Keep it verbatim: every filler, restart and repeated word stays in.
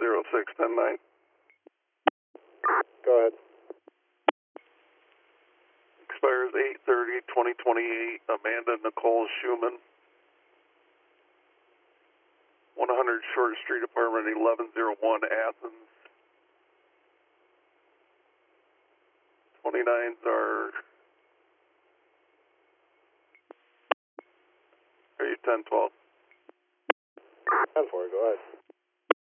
zero six ten nine. Go ahead. Expires eight thirty twenty twenty-eight. Amanda Nicole Schumann. one hundred Short Street, apartment eleven oh one, Athens. twenty-nines are... Are you ten twelve? ten four, go ahead.